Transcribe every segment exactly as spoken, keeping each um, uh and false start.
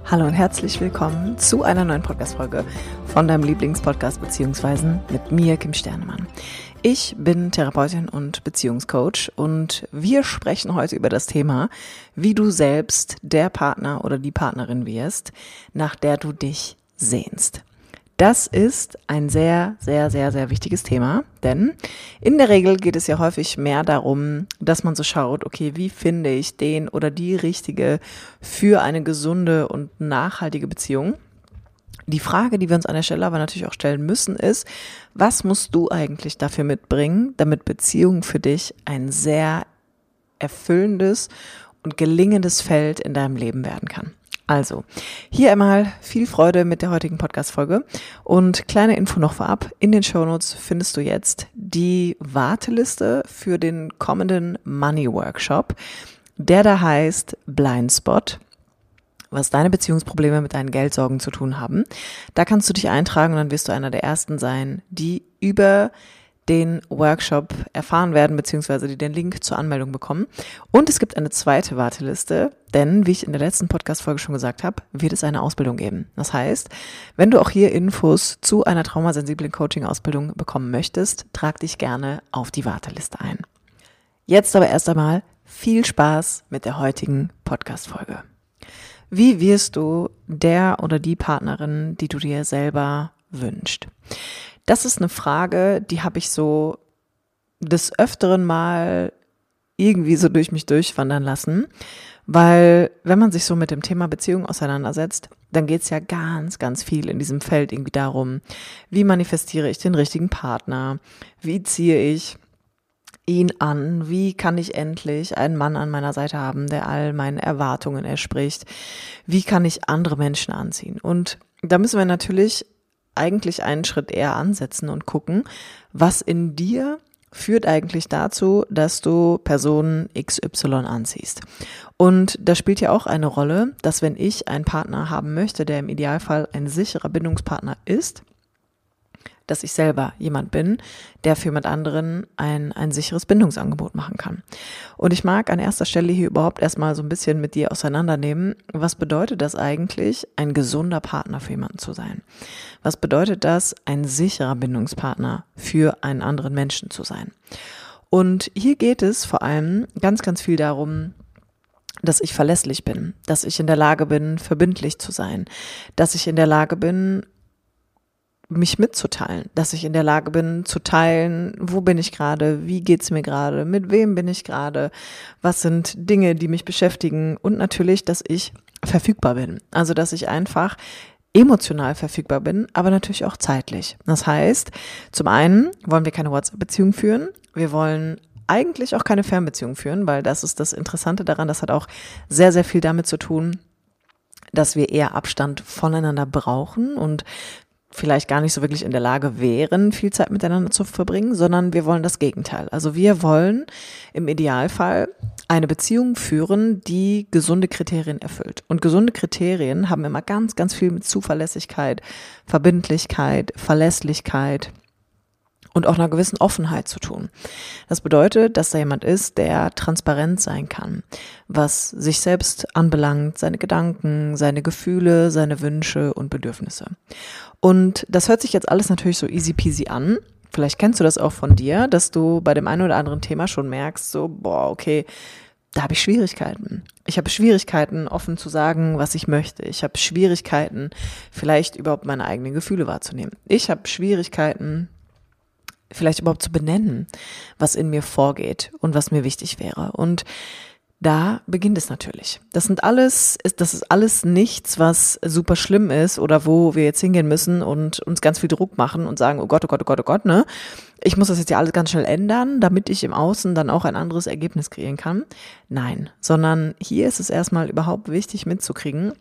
Hallo und herzlich willkommen zu einer neuen Podcast-Folge von deinem Lieblingspodcast beziehungsweise mit mir, Kim Sternemann. Ich bin Therapeutin und Beziehungscoach und wir sprechen heute über das Thema, wie du selbst der Partner oder die Partnerin wirst, nach der du dich sehnst. Das ist ein sehr, sehr, sehr, sehr wichtiges Thema, denn in der Regel geht es ja häufig mehr darum, dass man so schaut, okay, wie finde ich den oder die Richtige für eine gesunde und nachhaltige Beziehung. Die Frage, die wir uns an der Stelle aber natürlich auch stellen müssen, ist, was musst du eigentlich dafür mitbringen, damit Beziehung für dich ein sehr erfüllendes und gelingendes Feld in deinem Leben werden kann? Also, hier einmal viel Freude mit der heutigen Podcast-Folge und kleine Info noch vorab. In den Shownotes findest du jetzt die Warteliste für den kommenden Money Workshop, der da heißt Blindspot, was deine Beziehungsprobleme mit deinen Geldsorgen zu tun haben. Da kannst du dich eintragen und dann wirst du einer der Ersten sein, die über den Workshop erfahren werden, beziehungsweise die den Link zur Anmeldung bekommen. Und es gibt eine zweite Warteliste, denn, wie ich in der letzten Podcast-Folge schon gesagt habe, wird es eine Ausbildung geben. Das heißt, wenn du auch hier Infos zu einer traumasensiblen Coaching-Ausbildung bekommen möchtest, trag dich gerne auf die Warteliste ein. Jetzt aber erst einmal viel Spaß mit der heutigen Podcast-Folge. Wie wirst du der oder die Partnerin, die du dir selber wünschst? Das ist eine Frage, die habe ich so des Öfteren mal irgendwie so durch mich durchwandern lassen, weil wenn man sich so mit dem Thema Beziehung auseinandersetzt, dann geht es ja ganz, ganz viel in diesem Feld irgendwie darum, wie manifestiere ich den richtigen Partner, wie ziehe ich ihn an, wie kann ich endlich einen Mann an meiner Seite haben, der all meinen Erwartungen entspricht, wie kann ich andere Menschen anziehen. Und da müssen wir natürlich eigentlich einen Schritt eher ansetzen und gucken, was in dir führt eigentlich dazu, dass du Person X Y anziehst. Und da spielt ja auch eine Rolle, dass wenn ich einen Partner haben möchte, der im Idealfall ein sicherer Bindungspartner ist, dass ich selber jemand bin, der für mit anderen ein, ein sicheres Bindungsangebot machen kann. Und ich mag an erster Stelle hier überhaupt erstmal so ein bisschen mit dir auseinandernehmen, was bedeutet das eigentlich, ein gesunder Partner für jemanden zu sein? Was bedeutet das, ein sicherer Bindungspartner für einen anderen Menschen zu sein? Und hier geht es vor allem ganz, ganz viel darum, dass ich verlässlich bin, dass ich in der Lage bin, verbindlich zu sein, dass ich in der Lage bin, mich mitzuteilen, dass ich in der Lage bin zu teilen, wo bin ich gerade, wie geht's mir gerade, mit wem bin ich gerade, was sind Dinge, die mich beschäftigen und natürlich, dass ich verfügbar bin. Also, dass ich einfach emotional verfügbar bin, aber natürlich auch zeitlich. Das heißt, zum einen wollen wir keine WhatsApp-Beziehung führen, wir wollen eigentlich auch keine Fernbeziehung führen, weil das ist das Interessante daran, das hat auch sehr, sehr viel damit zu tun, dass wir eher Abstand voneinander brauchen und vielleicht gar nicht so wirklich in der Lage wären, viel Zeit miteinander zu verbringen, sondern wir wollen das Gegenteil. Also wir wollen im Idealfall eine Beziehung führen, die gesunde Kriterien erfüllt. Und gesunde Kriterien haben immer ganz, ganz viel mit Zuverlässigkeit, Verbindlichkeit, Verlässlichkeit und auch einer gewissen Offenheit zu tun. Das bedeutet, dass da jemand ist, der transparent sein kann, was sich selbst anbelangt, seine Gedanken, seine Gefühle, seine Wünsche und Bedürfnisse. Und das hört sich jetzt alles natürlich so easy peasy an. Vielleicht kennst du das auch von dir, dass du bei dem einen oder anderen Thema schon merkst, so, boah, okay, da habe ich Schwierigkeiten. Ich habe Schwierigkeiten, offen zu sagen, was ich möchte. Ich habe Schwierigkeiten, vielleicht überhaupt meine eigenen Gefühle wahrzunehmen. Ich habe Schwierigkeiten, vielleicht überhaupt zu benennen, was in mir vorgeht und was mir wichtig wäre. Und da beginnt es natürlich. Das sind alles, das ist alles nichts, was super schlimm ist oder wo wir jetzt hingehen müssen und uns ganz viel Druck machen und sagen, oh Gott, oh Gott, oh Gott, oh Gott, ne? Ich muss das jetzt ja alles ganz schnell ändern, damit ich im Außen dann auch ein anderes Ergebnis kreieren kann. Nein, sondern hier ist es erstmal überhaupt wichtig mitzukriegen,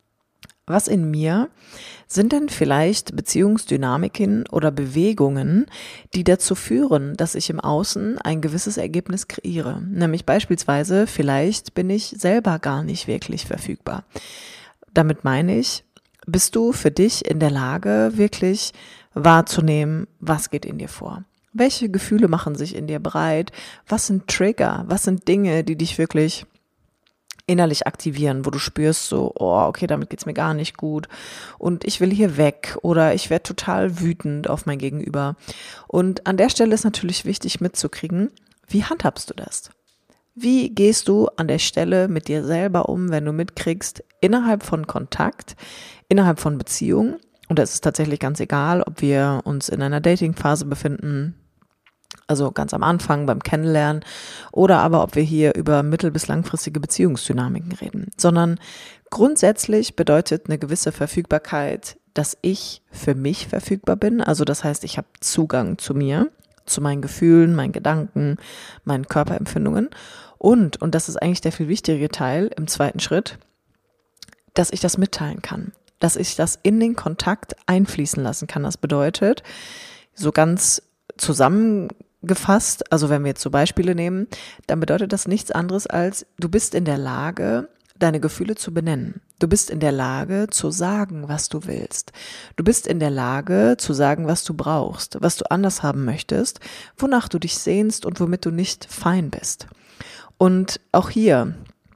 was in mir sind denn vielleicht Beziehungsdynamiken oder Bewegungen, die dazu führen, dass ich im Außen ein gewisses Ergebnis kreiere. Nämlich beispielsweise, vielleicht bin ich selber gar nicht wirklich verfügbar. Damit meine ich, bist du für dich in der Lage, wirklich wahrzunehmen, was geht in dir vor? Welche Gefühle machen sich in dir breit? Was sind Trigger? Was sind Dinge, die dich wirklich innerlich aktivieren, wo du spürst so, oh, okay, damit geht's mir gar nicht gut und ich will hier weg oder ich werde total wütend auf mein Gegenüber. Und an der Stelle ist natürlich wichtig mitzukriegen, wie handhabst du das? Wie gehst du an der Stelle mit dir selber um, wenn du mitkriegst, innerhalb von Kontakt, innerhalb von Beziehungen, und da ist es tatsächlich ganz egal, ob wir uns in einer Dating-Phase befinden, also ganz am Anfang beim Kennenlernen, oder aber ob wir hier über mittel- bis langfristige Beziehungsdynamiken reden, sondern grundsätzlich bedeutet eine gewisse Verfügbarkeit, dass ich für mich verfügbar bin, also das heißt, ich habe Zugang zu mir, zu meinen Gefühlen, meinen Gedanken, meinen Körperempfindungen und, und das ist eigentlich der viel wichtigere Teil im zweiten Schritt, dass ich das mitteilen kann, dass ich das in den Kontakt einfließen lassen kann. Das bedeutet, so ganz zusammengefasst, also wenn wir jetzt so Beispiele nehmen, dann bedeutet das nichts anderes als, du bist in der Lage, deine Gefühle zu benennen. Du bist in der Lage zu sagen, was du willst. Du bist in der Lage zu sagen, was du brauchst, was du anders haben möchtest, wonach du dich sehnst und womit du nicht fein bist. Und auch hier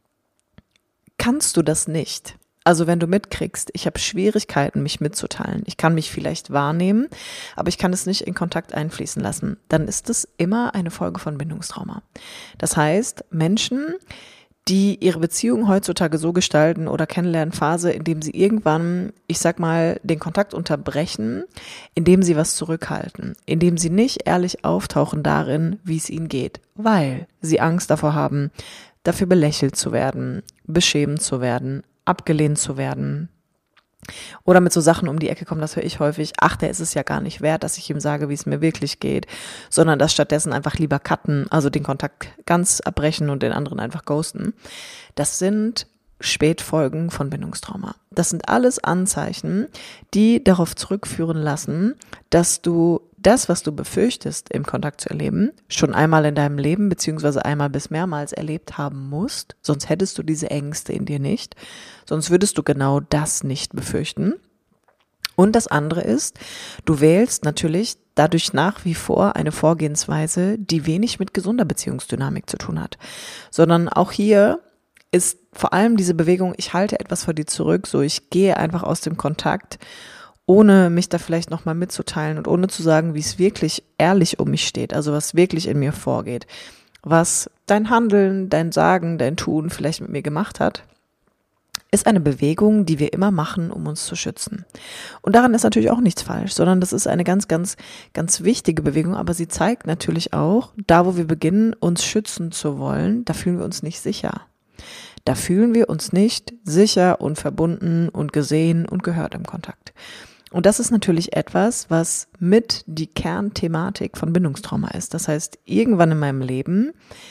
kannst du das nicht. Also wenn du mitkriegst, ich habe Schwierigkeiten, mich mitzuteilen, ich kann mich vielleicht wahrnehmen, aber ich kann es nicht in Kontakt einfließen lassen, dann ist es immer eine Folge von Bindungstrauma. Das heißt, Menschen, die ihre Beziehung heutzutage so gestalten oder Kennenlernphase, indem sie irgendwann, ich sag mal, den Kontakt unterbrechen, indem sie was zurückhalten, indem sie nicht ehrlich auftauchen darin, wie es ihnen geht, weil sie Angst davor haben, dafür belächelt zu werden, beschämt zu werden, abgelehnt zu werden. Oder mit so Sachen um die Ecke kommen, das höre ich häufig, ach, der ist es ja gar nicht wert, dass ich ihm sage, wie es mir wirklich geht, sondern dass stattdessen einfach lieber cutten, also den Kontakt ganz abbrechen und den anderen einfach ghosten. Das sind Spätfolgen von Bindungstrauma. Das sind alles Anzeichen, die darauf zurückführen lassen, dass du das, was du befürchtest, im Kontakt zu erleben, schon einmal in deinem Leben beziehungsweise einmal bis mehrmals erlebt haben musst, sonst hättest du diese Ängste in dir nicht, sonst würdest du genau das nicht befürchten. Und das andere ist, du wählst natürlich dadurch nach wie vor eine Vorgehensweise, die wenig mit gesunder Beziehungsdynamik zu tun hat, sondern auch hier ist vor allem diese Bewegung, ich halte etwas vor dir zurück, so ich gehe einfach aus dem Kontakt, ohne mich da vielleicht nochmal mitzuteilen und ohne zu sagen, wie es wirklich ehrlich um mich steht, also was wirklich in mir vorgeht, was dein Handeln, dein Sagen, dein Tun vielleicht mit mir gemacht hat, ist eine Bewegung, die wir immer machen, um uns zu schützen. Und daran ist natürlich auch nichts falsch, sondern das ist eine ganz, ganz, ganz wichtige Bewegung, aber sie zeigt natürlich auch, da wo wir beginnen, uns schützen zu wollen, da fühlen wir uns nicht sicher. Da fühlen wir uns nicht sicher und verbunden und gesehen und gehört im Kontakt. Und das ist natürlich etwas, was mit die Kernthematik von Bindungstrauma ist. Das heißt, irgendwann in meinem Leben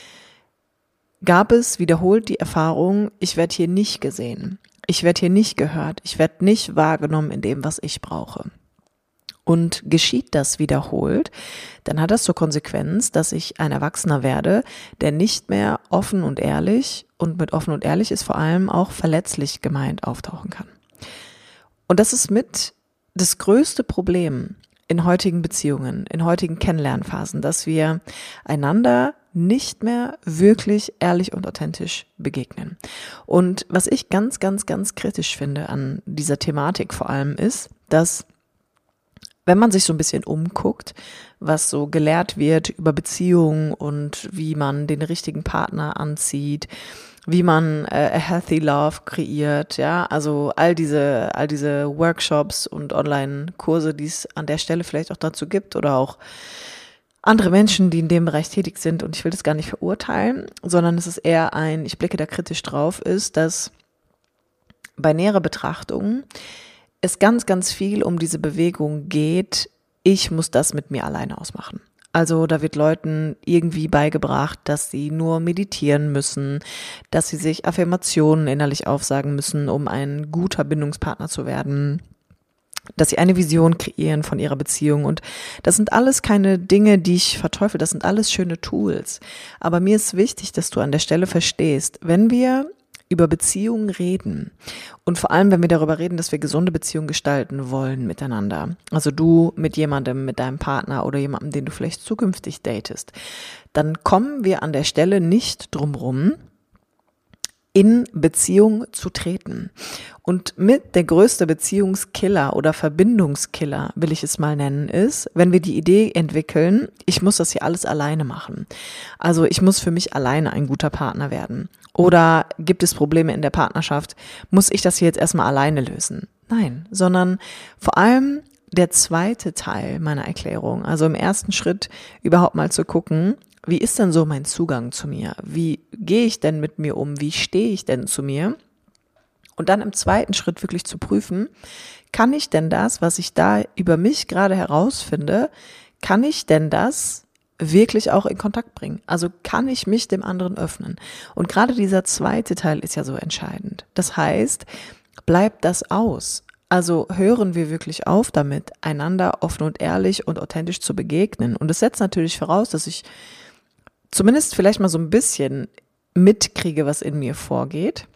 gab es wiederholt die Erfahrung, ich werde hier nicht gesehen, ich werde hier nicht gehört, ich werde nicht wahrgenommen in dem, was ich brauche. Und geschieht das wiederholt, dann hat das zur Konsequenz, dass ich ein Erwachsener werde, der nicht mehr offen und ehrlich, und mit offen und ehrlich ist vor allem auch verletzlich gemeint, auftauchen kann. Und das ist mit das größte Problem in heutigen Beziehungen, in heutigen Kennenlernphasen, dass wir einander nicht mehr wirklich ehrlich und authentisch begegnen. Und was ich ganz, ganz, ganz kritisch finde an dieser Thematik vor allem ist, dass wenn man sich so ein bisschen umguckt, was so gelehrt wird über Beziehungen und wie man den richtigen Partner anzieht, wie man äh, a healthy love kreiert, ja, also all diese, all diese Workshops und Online-Kurse, die es an der Stelle vielleicht auch dazu gibt oder auch andere Menschen, die in dem Bereich tätig sind, und ich will das gar nicht verurteilen, sondern es ist eher ein, ich blicke da kritisch drauf, ist, dass bei näherer Betrachtung es ganz, ganz viel um diese Bewegung geht, ich muss das mit mir alleine ausmachen. Also da wird Leuten irgendwie beigebracht, dass sie nur meditieren müssen, dass sie sich Affirmationen innerlich aufsagen müssen, um ein guter Bindungspartner zu werden, dass sie eine Vision kreieren von ihrer Beziehung. Und das sind alles keine Dinge, die ich verteufel, das sind alles schöne Tools. Aber mir ist wichtig, dass du an der Stelle verstehst, wenn wir über Beziehungen reden und vor allem, wenn wir darüber reden, dass wir gesunde Beziehungen gestalten wollen miteinander, also du mit jemandem, mit deinem Partner oder jemandem, den du vielleicht zukünftig datest, dann kommen wir an der Stelle nicht drum rum, in Beziehung zu treten. Und mit der größte Beziehungskiller oder Verbindungskiller, will ich es mal nennen, ist, wenn wir die Idee entwickeln, ich muss das hier alles alleine machen. Also ich muss für mich alleine ein guter Partner werden. Oder gibt es Probleme in der Partnerschaft? Muss ich das hier jetzt erstmal alleine lösen? Nein, sondern vor allem der zweite Teil meiner Erklärung, also im ersten Schritt überhaupt mal zu gucken, wie ist denn so mein Zugang zu mir? Wie gehe ich denn mit mir um? Wie stehe ich denn zu mir? Und dann im zweiten Schritt wirklich zu prüfen, kann ich denn das, was ich da über mich gerade herausfinde, kann ich denn das wirklich auch in Kontakt bringen? Also kann ich mich dem anderen öffnen? Und gerade dieser zweite Teil ist ja so entscheidend. Das heißt, bleibt das aus? Also hören wir wirklich auf damit, einander offen und ehrlich und authentisch zu begegnen. Und es setzt natürlich voraus, dass ich zumindest vielleicht mal so ein bisschen mitkriege, was in mir vorgeht.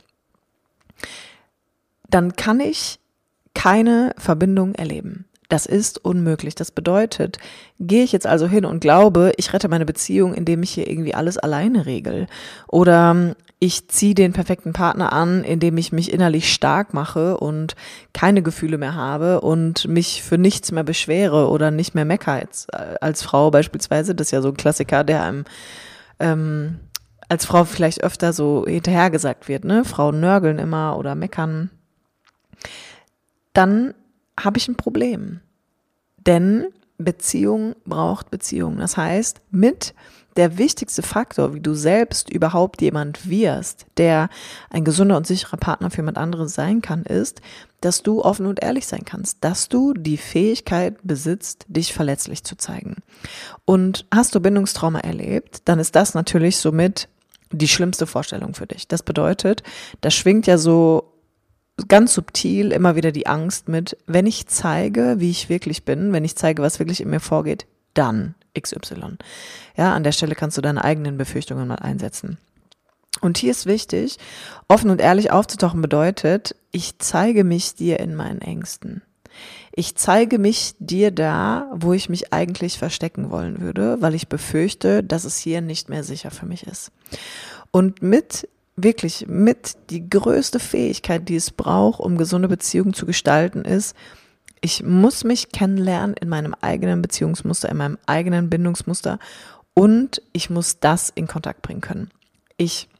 Dann kann ich keine Verbindung erleben. Das ist unmöglich. Das bedeutet, gehe ich jetzt also hin und glaube, ich rette meine Beziehung, indem ich hier irgendwie alles alleine regel. Oder ich ziehe den perfekten Partner an, indem ich mich innerlich stark mache und keine Gefühle mehr habe und mich für nichts mehr beschwere oder nicht mehr meckere als, als Frau beispielsweise. Das ist ja so ein Klassiker, der einem ähm, als Frau vielleicht öfter so hinterhergesagt wird, ne? Frauen nörgeln immer oder meckern. Dann habe ich ein Problem. Denn Beziehung braucht Beziehung. Das heißt, mit der wichtigste Faktor, wie du selbst überhaupt jemand wirst, der ein gesunder und sicherer Partner für jemand anderes sein kann, ist, dass du offen und ehrlich sein kannst, dass du die Fähigkeit besitzt, dich verletzlich zu zeigen. Und hast du Bindungstrauma erlebt, dann ist das natürlich somit die schlimmste Vorstellung für dich. Das bedeutet, da schwingt ja so ganz subtil immer wieder die Angst mit, wenn ich zeige, wie ich wirklich bin, wenn ich zeige, was wirklich in mir vorgeht, dann X Y. Ja, an der Stelle kannst du deine eigenen Befürchtungen mal einsetzen. Und hier ist wichtig, offen und ehrlich aufzutauchen bedeutet, ich zeige mich dir in meinen Ängsten. Ich zeige mich dir da, wo ich mich eigentlich verstecken wollen würde, weil ich befürchte, dass es hier nicht mehr sicher für mich ist. Und mit wirklich mit die größte Fähigkeit, die es braucht, um gesunde Beziehungen zu gestalten, ist, ich muss mich kennenlernen in meinem eigenen Beziehungsmuster, in meinem eigenen Bindungsmuster und ich muss das in Kontakt bringen können. Ich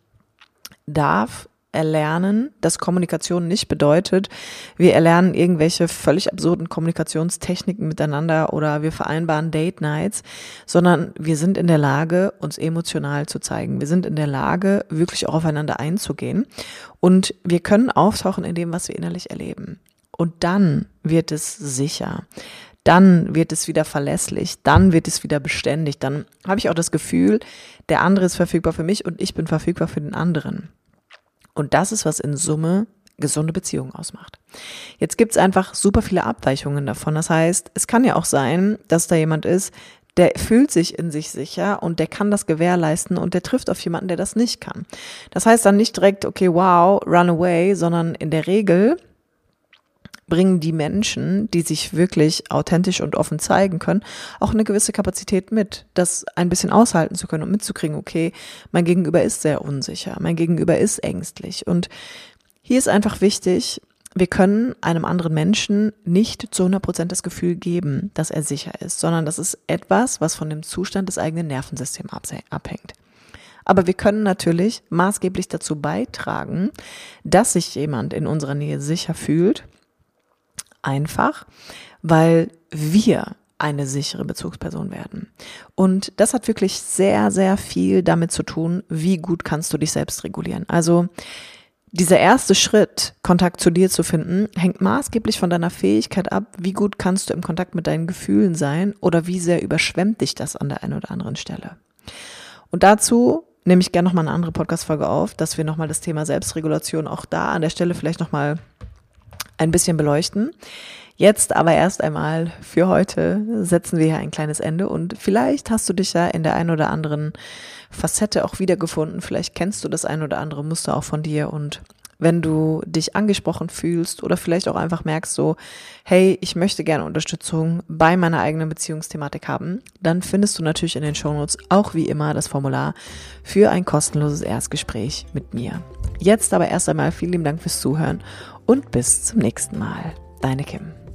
darf erlernen, dass Kommunikation nicht bedeutet, wir erlernen irgendwelche völlig absurden Kommunikationstechniken miteinander oder wir vereinbaren Date Nights, sondern wir sind in der Lage, uns emotional zu zeigen. Wir sind in der Lage, wirklich auch aufeinander einzugehen und wir können auftauchen in dem, was wir innerlich erleben. Und dann wird es sicher. Dann wird es wieder verlässlich, dann wird es wieder beständig, dann habe ich auch das Gefühl, der andere ist verfügbar für mich und ich bin verfügbar für den anderen. Und das ist, was in Summe gesunde Beziehungen ausmacht. Jetzt gibt es einfach super viele Abweichungen davon. Das heißt, es kann ja auch sein, dass da jemand ist, der fühlt sich in sich sicher und der kann das gewährleisten und der trifft auf jemanden, der das nicht kann. Das heißt dann nicht direkt, okay, wow, run away, sondern in der Regel bringen die Menschen, die sich wirklich authentisch und offen zeigen können, auch eine gewisse Kapazität mit, das ein bisschen aushalten zu können und mitzukriegen, okay, mein Gegenüber ist sehr unsicher, mein Gegenüber ist ängstlich. Und hier ist einfach wichtig, wir können einem anderen Menschen nicht zu hundert Prozent das Gefühl geben, dass er sicher ist, sondern das ist etwas, was von dem Zustand des eigenen Nervensystems abhängt. Aber wir können natürlich maßgeblich dazu beitragen, dass sich jemand in unserer Nähe sicher fühlt, einfach, weil wir eine sichere Bezugsperson werden. Und das hat wirklich sehr, sehr viel damit zu tun, wie gut kannst du dich selbst regulieren. Also dieser erste Schritt, Kontakt zu dir zu finden, hängt maßgeblich von deiner Fähigkeit ab, wie gut kannst du im Kontakt mit deinen Gefühlen sein oder wie sehr überschwemmt dich das an der einen oder anderen Stelle. Und dazu nehme ich gerne nochmal eine andere Podcast-Folge auf, dass wir nochmal das Thema Selbstregulation auch da an der Stelle vielleicht nochmal ein bisschen beleuchten. Jetzt aber erst einmal für heute setzen wir hier ein kleines Ende und vielleicht hast du dich ja in der einen oder anderen Facette auch wiedergefunden. Vielleicht kennst du das ein oder andere Muster auch von dir und Wenn du dich angesprochen fühlst oder vielleicht auch einfach merkst so, hey, ich möchte gerne Unterstützung bei meiner eigenen Beziehungsthematik haben, dann findest du natürlich in den Shownotes auch wie immer das Formular für ein kostenloses Erstgespräch mit mir. Jetzt aber erst einmal vielen lieben Dank fürs Zuhören und bis zum nächsten Mal. Deine Kim.